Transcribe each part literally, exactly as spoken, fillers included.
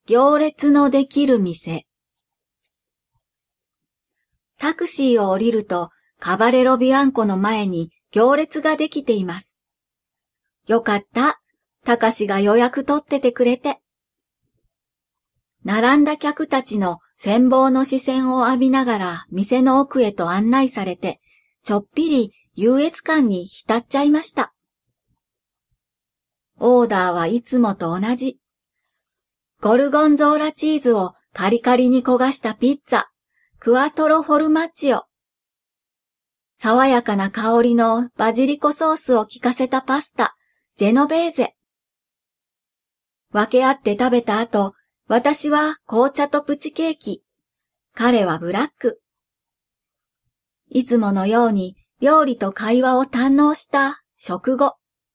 行列のできる店。タクシーを降りると、カバレロビアンコの前に行列ができています。よかった、たかしが予約取っててくれて。並んだ客たちの羨望の視線を浴びながら店の奥へと案内されて、ちょっぴり優越感に浸っちゃいました。オーダーはいつもと同じ。ゴルゴンゾーラチーズをカリカリに焦がしたピッツァ、クワトロフォルマッジオ。爽やかな香りのバジリコソースを効かせたパスタ、ジェノベーゼ。分け合って食べた後、私は紅茶とプチケーキ。彼はブラック。いつものように料理と会話を堪能した食後。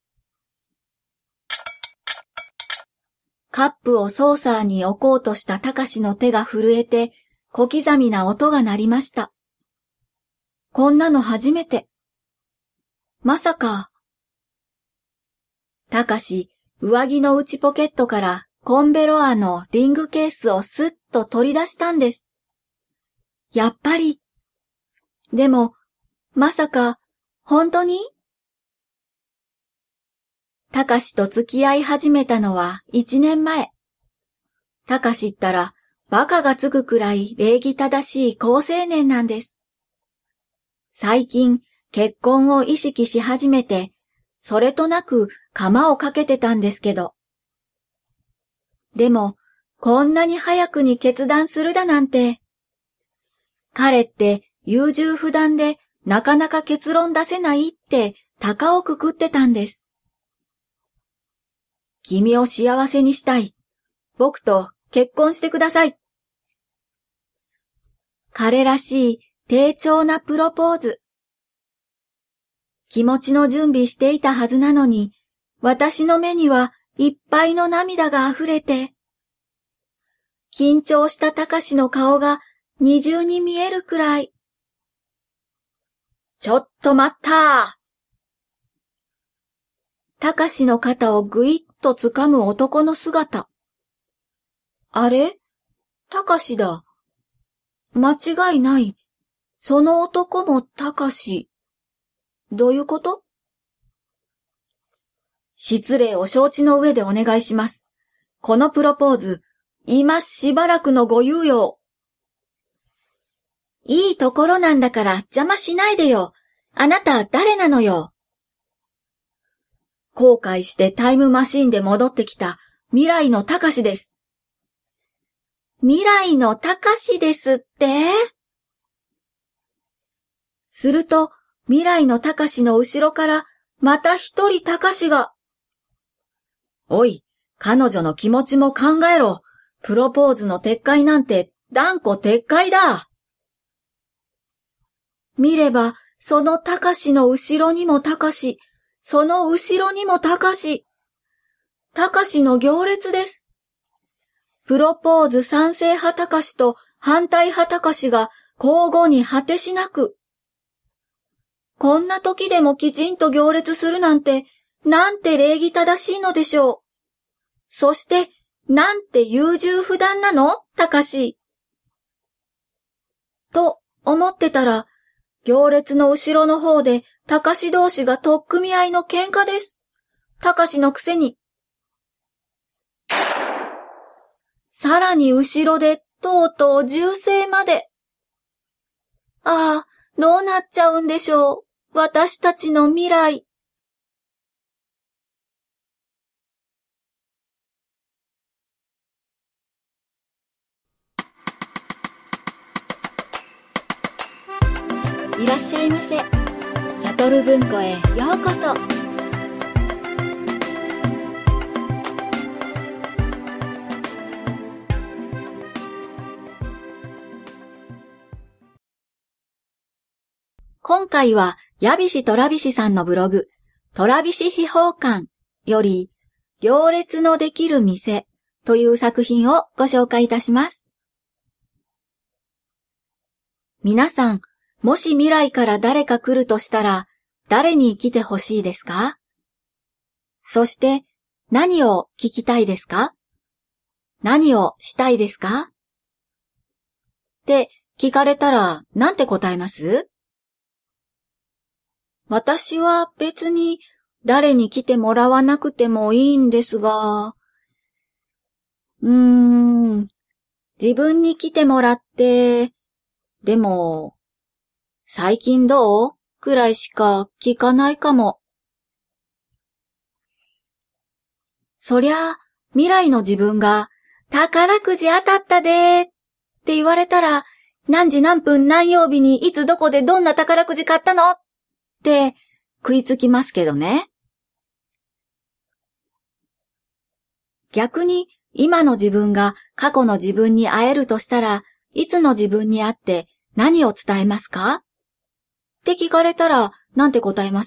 カップをソーサーに置こうとしたたかしの手が震えて、小刻みな音が鳴りました。こんなの初めて。まさか。たかし、上着の内ポケットからコンベロアのリングケースをスッと取り出したんです。やっぱり。でも、まさか、本当に？たかしと付き合い始めたのは一年前。たかしったらバカがつくくらい礼儀正しい好青年なんです。最近結婚を意識し始めて、それとなく釜をかけてたんですけど。でも、こんなに早くに決断するだなんて。彼って優柔不断でなかなか結論出せないって高をくくってたんです。君を幸せにしたい。僕と結婚してください。彼らしい丁重なプロポーズ。気持ちの準備していたはずなのに、私の目にはいっぱいの涙が溢れて、緊張したたかしの顔が二重に見えるくらい。ちょっと待ったー。たかしの肩をぐいっと掴む男の姿。あれ？たかしだ。間違いない。その男もたかし。どういうこと？失礼を承知の上でお願いします。このプロポーズ、今しばらくのご猶予。いいところなんだから邪魔しないでよ。あなた誰なのよ。後悔してタイムマシンで戻ってきた未来のたかしです。未来のたかしですって？すると、未来のたかしの後ろからまた一人たかしが。おい、彼女の気持ちも考えろ。プロポーズの撤回なんて断固撤回だ。見れば、そのたかしの後ろにもたかし、その後ろにもたかし。たかしの行列です。プロポーズ賛成派たかしと反対派たかしが交互に果てしなく。こんな時でもきちんと行列するなんて、なんて礼儀正しいのでしょう。そして、なんて優柔不断なの？たかし。と思ってたら、行列の後ろの方でたかし同士が取っ組み合いの喧嘩です。たかしのくせに。さらに後ろでとうとう銃声まで。ああ、どうなっちゃうんでしょう。私たちの未来。いらっしゃいませ。サトル文庫へようこそ。今回は、やびしとらびしさんのブログ、とらびし秘宝館より、行列のできる店という作品をご紹介いたします。皆さん、もし未来から誰か来るとしたら、誰に来てほしいですか？そして、何を聞きたいですか？ 何をしたいですかって聞かれたらなんて答えます？私は別に誰に来てもらわなくてもいいんですが、うーん、自分に来てもらって、でも、最近どう？くらいしか聞かないかも。そりゃ、未来の自分が宝くじ当たったでーって言われたら、何時何分何曜日にいつどこでどんな宝くじ買ったのって食いつきますけどね。逆に今の自分が過去の自分に会えるとしたら、いつの自分に会って何を伝えますかって聞かれたらなんて答えます？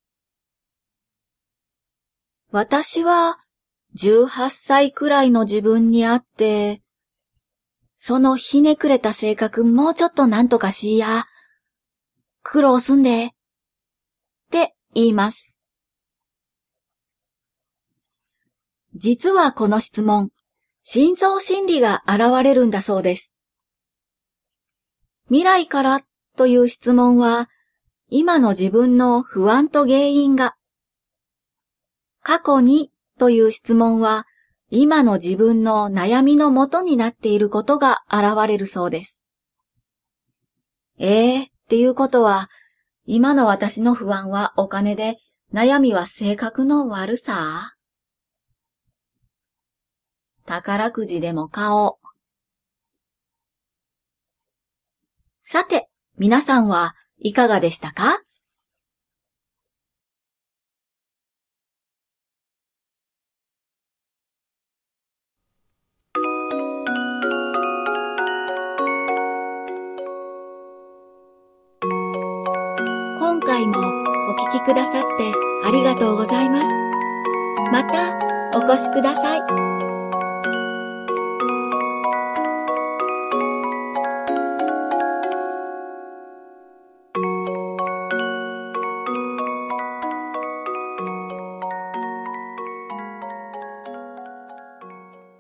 私はじゅうはっさいくらいの自分に会って、そのひねくれた性格もうちょっとなんとかしいや。苦労すんで。って言います。実はこの質問、深層心理が現れるんだそうです。未来からという質問は、今の自分の不安と原因が、過去にという質問は、今の自分の悩みの元になっていることが現れるそうです。えー、っていうことは、今の私の不安はお金で、悩みは性格の悪さ？宝くじでも買おう。さて、皆さんはいかがでしたか？今回もお聞きくださってありがとうございます。またお越しください。